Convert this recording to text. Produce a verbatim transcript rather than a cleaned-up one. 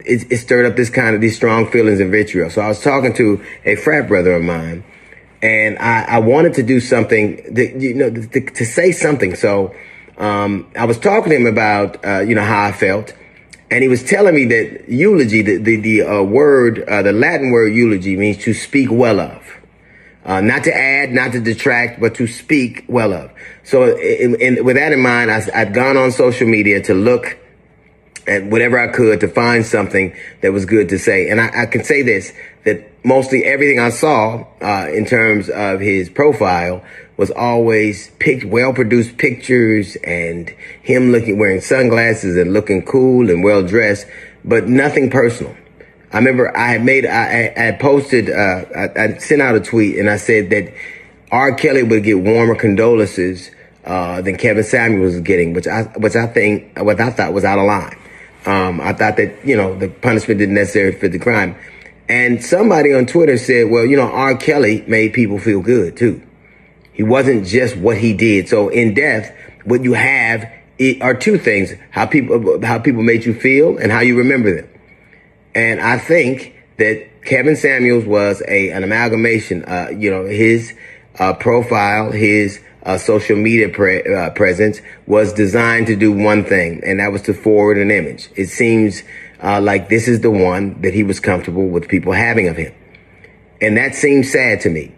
it, it stirred up this kind of these strong feelings of vitriol. So I was talking to a frat brother of mine, and I, I wanted to do something that, you know, to, to say something. So um, I was talking to him about, uh, you know, how I felt. And he was telling me that eulogy, the, the, the uh, word, uh, the Latin word eulogy means to speak well of. Uh, not to add, not to detract, but to speak well of. So in, in, with that in mind, I, I'd gone on social media to look at whatever I could to find something that was good to say. And I, I can say this, that mostly everything I saw uh, in terms of his profile was always picked, well-produced pictures and him looking, wearing sunglasses and looking cool and well-dressed, but nothing personal. I remember I had made, I, I posted, uh, I, I sent out a tweet and I said that R. Kelly would get warmer condolences, uh, than Kevin Samuels was getting, which I, which I think, what I thought was out of line. Um, I thought that, you know, the punishment didn't necessarily fit the crime. And somebody on Twitter said, well, you know, R. Kelly made people feel good too. He wasn't just what he did. So in death, what you have are two things, how people, how people made you feel and how you remember them. And I think that Kevin Samuels was a an amalgamation. Uh, you know, his uh, profile, his uh, social media pre- uh, presence was designed to do one thing, and that was to forward an image. It seems uh, like this is the one that he was comfortable with people having of him. And that seems sad to me.